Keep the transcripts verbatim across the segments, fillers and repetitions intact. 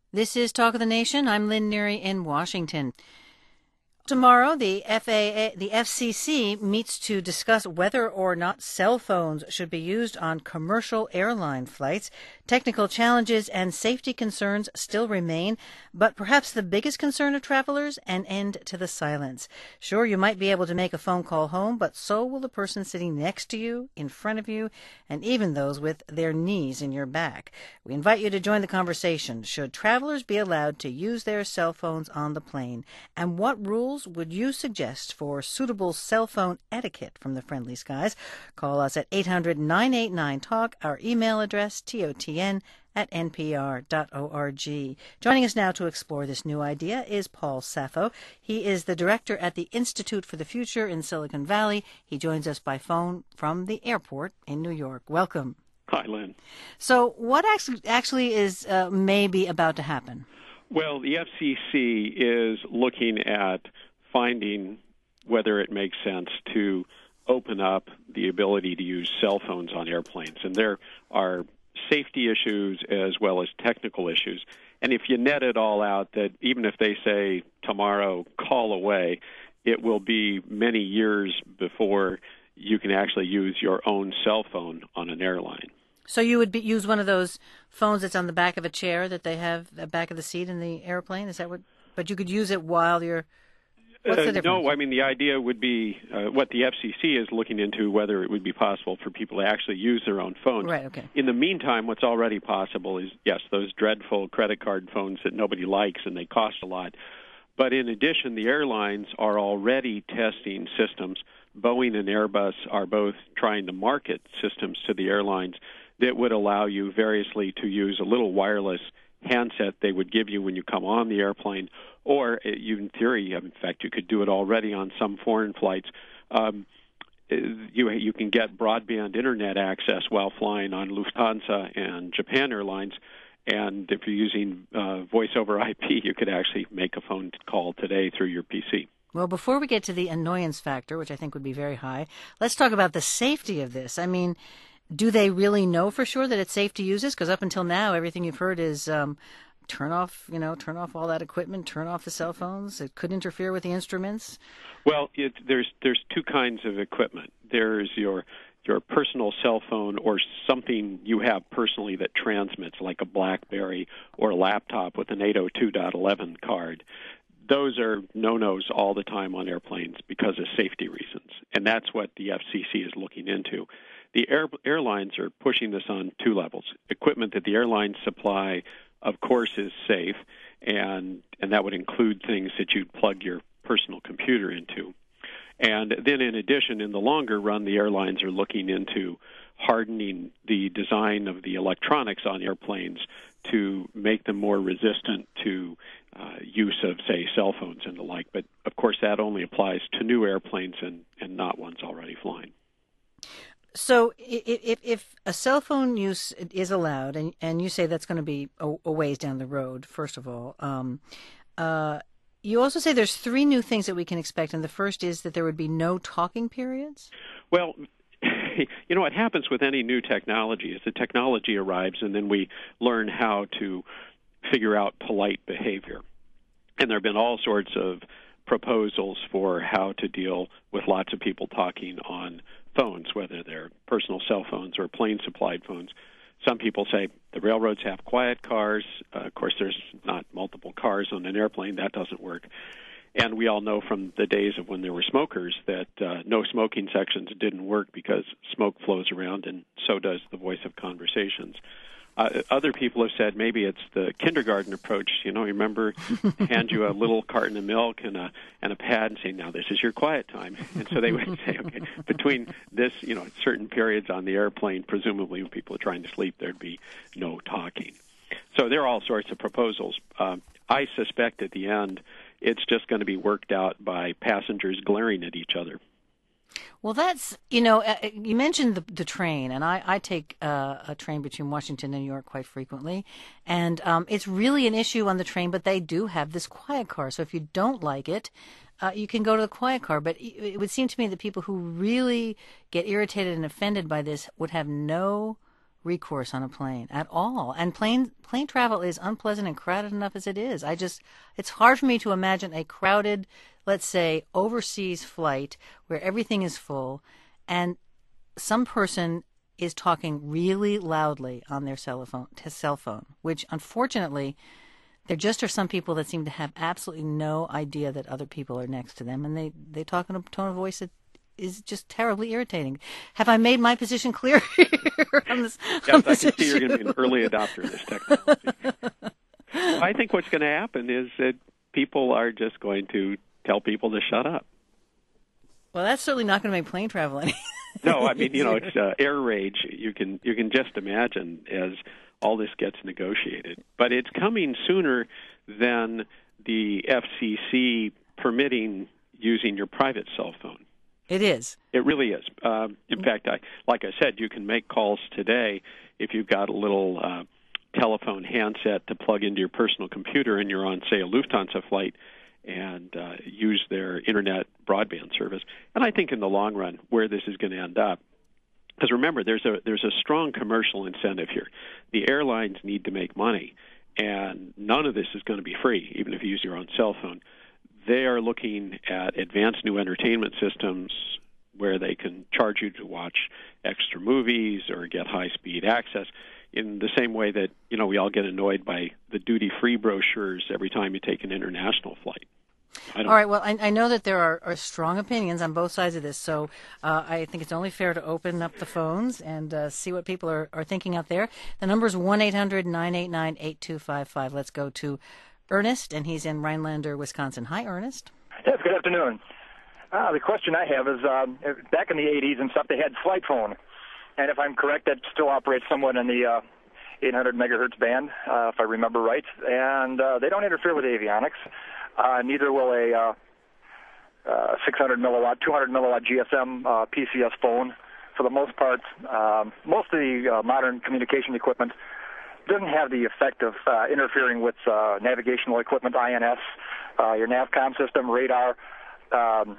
This is Talk of the Nation. I'm Lynn Neary in Washington. Tomorrow, the F A A, the F C C meets to discuss whether or not cell phones should be used on commercial airline flights. Technical challenges and safety concerns still remain, but perhaps the biggest concern of travelers, an end to the silence. Sure, you might be able to make a phone call home, but so will the person sitting next to you, in front of you, and even those with their knees in your back. We invite you to join the conversation. Should travelers be allowed to use their cell phones on the plane? And what rules would you suggest for suitable cell phone etiquette from the friendly skies? Call us at eight hundred, nine eight nine, talk. Our email address, T O T N at N P R dot org. Joining us now to explore this new idea is Paul Saffo. He is the director at the Institute for the Future in Silicon Valley. He joins us by phone from the airport in New York. Welcome. Hi, Lynn. So what actually, actually is uh, maybe about to happen? Well, the F C C is looking at finding whether it makes sense to open up the ability to use cell phones on airplanes. And there are safety issues as well as technical issues. And if you net it all out, that even if they say tomorrow, call away, it will be many years before you can actually use your own cell phone on an airline. So you would be, use one of those phones that's on the back of a chair that they have at the back of the seat in the airplane? Is that what? But you could use it while you're... What's the difference? Uh, no, I mean, the idea would be uh, what the F C C is looking into, whether it would be possible for people to actually use their own phones. Right, okay. In the meantime, what's already possible is, yes, those dreadful credit card phones that nobody likes and they cost a lot. But in addition, the airlines are already testing systems. Boeing and Airbus are both trying to market systems to the airlines that would allow you variously to use a little wireless handset they would give you when you come on the airplane, or you, in theory, in fact, you could do it already on some foreign flights. Um, you you can get broadband internet access while flying on Lufthansa and Japan Airlines, and if you're using uh, voice over I P, you could actually make a phone call today through your P C. Well, before we get to the annoyance factor, which I think would be very high, let's talk about the safety of this. I mean, do they really know for sure that it's safe to use this? Because up until now, everything you've heard is um, turn off, you know, turn off all that equipment, turn off the cell phones. It could interfere with the instruments. Well, it, there's there's two kinds of equipment. There's your your personal cell phone or something you have personally that transmits, like a BlackBerry or a laptop with an eight oh two dot eleven card. Those are no-nos all the time on airplanes because of safety reasons, and that's what the F C C is looking into. The air, airlines are pushing this on two levels. Equipment that the airlines supply, of course, is safe, and and that would include things that you'd plug your personal computer into. And then in addition, in the longer run, the airlines are looking into hardening the design of the electronics on airplanes to make them more resistant to uh, use of, say, cell phones and the like. But, of course, that only applies to new airplanes and, and not ones already flying. So if, if a cell phone use is allowed, and, and you say that's going to be a, a ways down the road, first of all, um, uh, you also say there's three new things that we can expect, and the first is that there would be no talking periods? Well, you know, what happens with any new technology is the technology arrives, and then we learn how to figure out polite behavior. And there have been all sorts of proposals for how to deal with lots of people talking on phones, whether they're personal cell phones or plane-supplied phones. Some people say the railroads have quiet cars. Uh, of course, there's not multiple cars on an airplane. That doesn't work. And we all know from the days of when there were smokers that uh, no smoking sections didn't work because smoke flows around, and so does the voice of conversations. Uh, other people have said maybe it's the kindergarten approach. You know, remember, hand you a little carton of milk and a and a pad and say, now this is your quiet time. And so they would say, okay, between this, you know, certain periods on the airplane, presumably when people are trying to sleep, there'd be no talking. So there are all sorts of proposals. Um, I suspect at the end it's just going to be worked out by passengers glaring at each other. Well, that's, you know, uh, you mentioned the, the train, and I, I take uh, a train between Washington and New York quite frequently, and um, it's really an issue on the train, but they do have this quiet car. So if you don't like it, uh, you can go to the quiet car. But it, it would seem to me that people who really get irritated and offended by this would have no recourse on a plane at all. And plane plane travel is unpleasant and crowded enough as it is. I just, it's hard for me to imagine a crowded, let's say, overseas flight where everything is full and some person is talking really loudly on their cell phone, cell phone, which unfortunately, there just are some people that seem to have absolutely no idea that other people are next to them, and they, they talk in a tone of voice that is just terribly irritating. Have I made my position clear on this? Yes, on I this can see issue? you're going to be an early adopter of this technology. I think what's going to happen is that people are just going to tell people to shut up. Well, that's certainly not going to make plane travel any. No, I mean, you know, it's uh, air rage. You can you can just imagine as all this gets negotiated. But it's coming sooner than the F C C permitting using your private cell phone. It is. It really is. Um, in fact, I, like I said, you can make calls today if you've got a little uh, telephone handset to plug into your personal computer and you're on, say, a Lufthansa flight and uh, use their internet broadband service. And I think in the long run, where this is going to end up, because remember, there's a there's a strong commercial incentive here. The airlines need to make money, and none of this is going to be free, even if you use your own cell phone. They are looking at advanced new entertainment systems where they can charge you to watch extra movies or get high-speed access in the same way that, you know, we all get annoyed by the duty-free brochures every time you take an international flight. I don't All right, well, I, I know that there are, are strong opinions on both sides of this, so uh, I think it's only fair to open up the phones and uh, see what people are, are thinking out there. The number is one eight hundred nine eight nine eight two five five. Let's go to Ernest, and he's in Rhinelander, Wisconsin. Hi, Ernest. Yes, good afternoon. Uh, the question I have is, um, back in the eighties and stuff, they had Flight Phone. And if I'm correct, that still operates somewhat in the uh, eight hundred megahertz band, uh, if I remember right. And uh, they don't interfere with avionics. Uh, neither will a uh, uh, six hundred milliwatt, two hundred milliwatt G S M uh, P C S phone. For the most part, um, most of the uh, modern communication equipment doesn't have the effect of uh, interfering with uh, navigational equipment, I N S, uh, your NAVCOM system, radar. Um,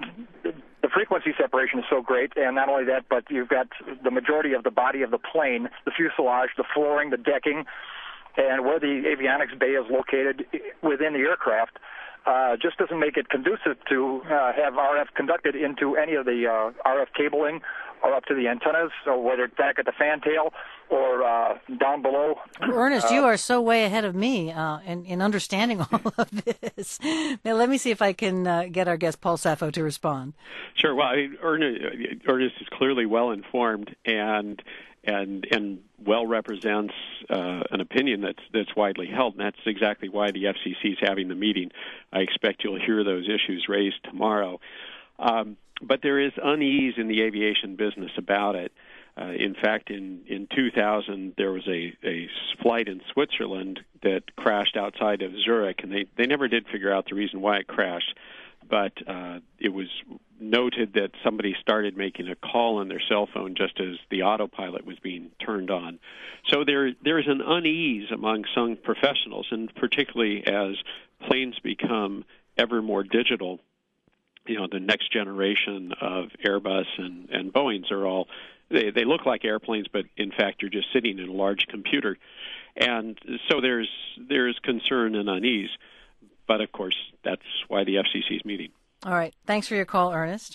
the frequency separation is so great, and not only that, but you've got the majority of the body of the plane, the fuselage, the flooring, the decking, and where the avionics bay is located within the aircraft uh, just doesn't make it conducive to uh, have R F conducted into any of the uh, R F cabling or up to the antennas, or whether it's back at the fantail or uh, down below. Ernest, uh, you are so way ahead of me uh, in, in understanding all of this. Now, let me see if I can uh, get our guest Paul Saffo to respond. Sure. Well, I mean, Ernest, Ernest is clearly well informed and and and well represents uh, an opinion that's that's widely held, and that's exactly why the F C C is having the meeting. I expect you'll hear those issues raised tomorrow. Um, but there is unease in the aviation business about it. Uh, in fact, in, in two thousand, there was a, a flight in Switzerland that crashed outside of Zurich, and they, they never did figure out the reason why it crashed. But uh, it was noted that somebody started making a call on their cell phone just as the autopilot was being turned on. So there there is an unease among some professionals, and particularly as planes become ever more digital. You know, the next generation of Airbus and, and Boeings are all, they, they look like airplanes, but in fact you're just sitting in a large computer. And so there's there's concern and unease. But, of course, that's why the F C C is meeting. All right. Thanks for your call, Ernest.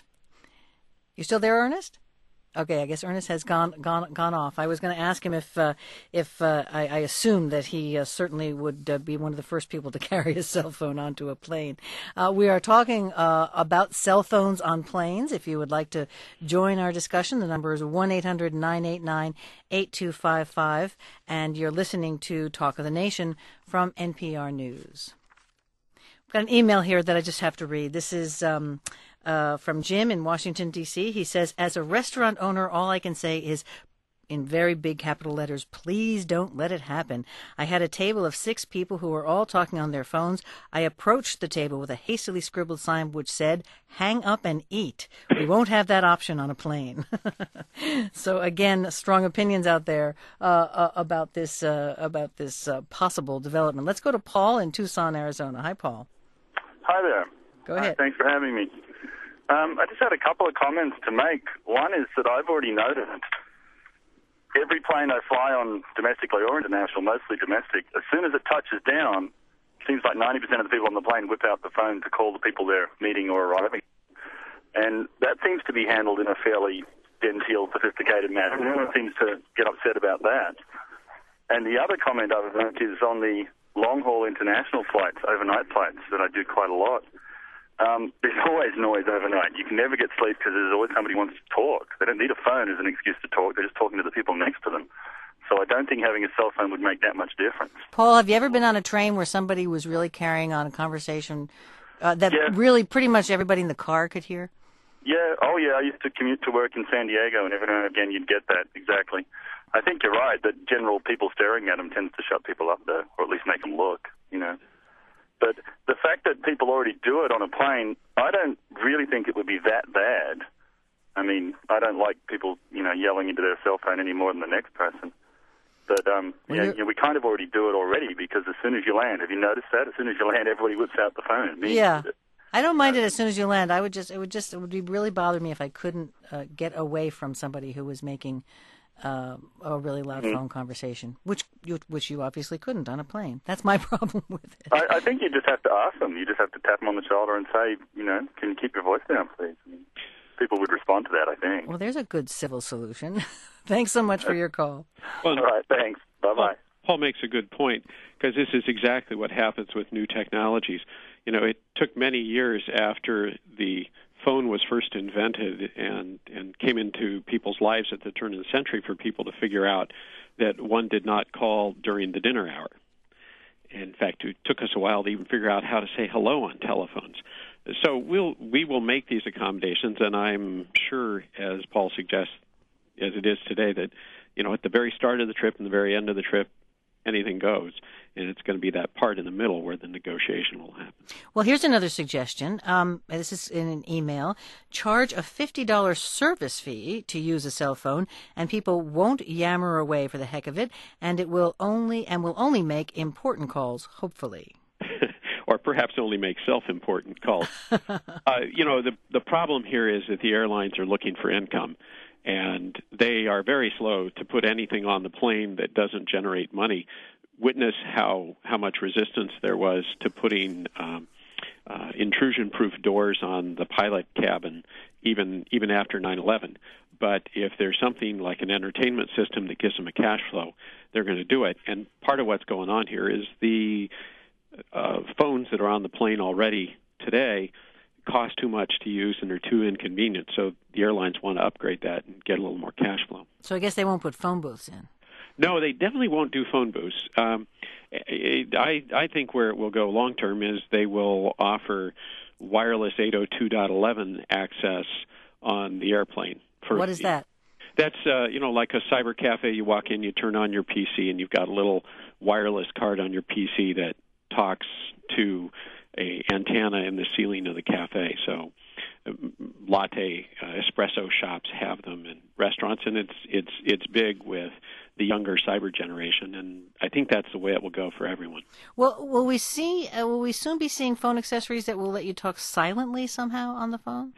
You still there, Ernest? Okay, I guess Ernest has gone gone gone off. I was going to ask him if uh, if uh, I, I assumed that he uh, certainly would uh, be one of the first people to carry his cell phone onto a plane. Uh, we are talking uh, about cell phones on planes. If you would like to join our discussion, the number is one eight hundred nine eight nine eight two five five, and you're listening to Talk of the Nation from N P R News. I've got an email here that I just have to read. This is um, uh, from Jim in Washington, D C He says, as a restaurant owner, all I can say is, in very big capital letters, please don't let it happen. I had a table of six people who were all talking on their phones. I approached the table with a hastily scribbled sign which said, hang up and eat. We won't have that option on a plane. So again, strong opinions out there uh, uh, about this, uh, about this uh, possible development. Let's go to Paul in Tucson, Arizona. Hi, Paul. Hi there. Go ahead. Uh, thanks for having me. Um, I just had a couple of comments to make. One is that I've already noted every plane I fly on, domestically or international, mostly domestic, as soon as it touches down, it seems like ninety percent of the people on the plane whip out the phone to call the people they're meeting or arriving. And that seems to be handled in a fairly genteel, sophisticated manner. No one seems to get upset about that. And the other comment I would make is on the long-haul international flights, overnight flights, that I do quite a lot. Um, there's always noise overnight. You can never get sleep because there's always somebody who wants to talk. They don't need a phone as an excuse to talk. They're just talking to the people next to them. So I don't think having a cell phone would make that much difference. Paul, have you ever been on a train where somebody was really carrying on a conversation uh, that Yeah. really pretty much everybody in the car could hear? Yeah, oh yeah, I used to commute to work in San Diego, and every now and again you'd get that, exactly. I think you're right, that general people staring at them tends to shut people up, though, or at least make them look, you know. But the fact that people already do it on a plane, I don't really think it would be that bad. I mean, I don't like people, you know, yelling into their cell phone any more than the next person. But um, Well, yeah, you're- yeah, we kind of already do it already, because as soon as you land, have you noticed that? As soon as you land, everybody whips out the phone. Me, Yeah. I don't mind it as soon as you land. I would just, it would just, it would be really bother me if I couldn't uh, get away from somebody who was making uh, a really loud Mm-hmm. phone conversation, which you, which you obviously couldn't on a plane. That's my problem with it. I, I think you just have to ask them. You just have to tap them on the shoulder and say, you know, can you keep your voice down, please? I mean, people would respond to that, I think. Well, there's a good civil solution. Thanks so much for your call. Well, All right, thanks. Bye-bye. Paul, Paul makes a good point, because this is exactly what happens with new technologies. You know, it took many years after the phone was first invented and, and came into people's lives at the turn of the century for people to figure out that one did not call during the dinner hour. In fact, it took us a while to even figure out how to say hello on telephones. So we'll, we will make these accommodations, and I'm sure, as Paul suggests, as it is today, that, you know, at the very start of the trip and the very end of the trip, anything goes, and it's going to be that part in the middle where the negotiation will happen. Well, here's another suggestion. Um, this is in an email. Charge a fifty dollars service fee to use a cell phone, and people won't yammer away for the heck of it, and it will only and will only make important calls, hopefully. Or perhaps only make self-important calls. uh, you know, the the problem here is that the airlines are looking for income, and they are very slow to put anything on the plane that doesn't generate money. Witness how, how much resistance there was to putting um, uh, intrusion-proof doors on the pilot cabin, even even after nine eleven. But if there's something like an entertainment system that gives them a cash flow, they're going to do it. And part of what's going on here is the uh, phones that are on the plane already today cost too much to use and are too inconvenient. So the airlines want to upgrade that and get a little more cash flow. So I guess they won't put phone booths in. No, they definitely won't do phone booths. Um, I I think where it will go long term is they will offer wireless eight oh two dot eleven access on the airplane. For, What is that? That's uh, you know, like a cyber cafe. You walk in, you turn on your P C, and you've got a little wireless card on your P C that talks to a antenna in the ceiling of the cafe. So um, latte uh, espresso shops have them in restaurants, and it's it's it's big with the younger cyber generation, and I think that's the way it will go for everyone. Well, will we see? Uh, will we soon be seeing phone accessories that will let you talk silently somehow on the phone?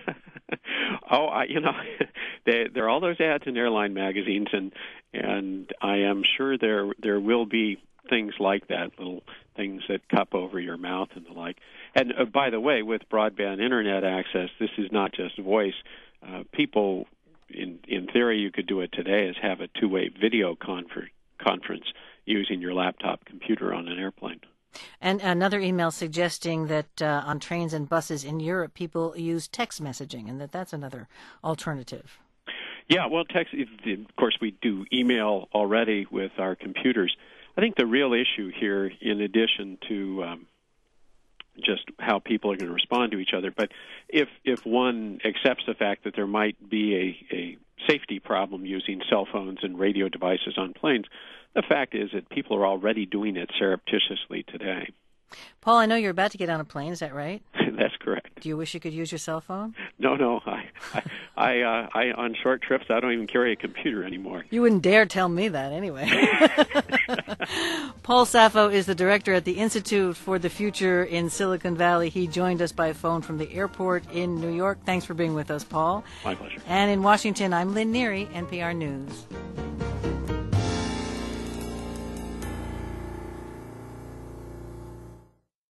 oh, I, you know, there there are all those ads in airline magazines, and and I am sure there there will be things like that, little things that cup over your mouth and the like. And uh, by the way, with broadband internet access, this is not just voice. Uh, people, in in theory, you could do it today, is have a two-way video confer- conference using your laptop computer on an airplane. And another email suggesting that uh, on trains and buses in Europe, people use text messaging, and that that's another alternative. Yeah, well, text. Of course, we do email already with our computers. I think the real issue here, in addition to um, just how people are going to respond to each other, but if if one accepts the fact that there might be a, a safety problem using cell phones and radio devices on planes, the fact is that people are already doing it surreptitiously today. Paul, I know you're about to get on a plane. Is that right? That's correct. Do you wish you could use your cell phone? No, no. I, I, I, uh, I on short trips, I don't even carry a computer anymore. You wouldn't dare tell me that anyway. Paul Saffo is the director at the Institute for the Future in Silicon Valley. He joined us by phone from the airport in New York. Thanks for being with us, Paul. My pleasure. And in Washington, I'm Lynn Neary, N P R News.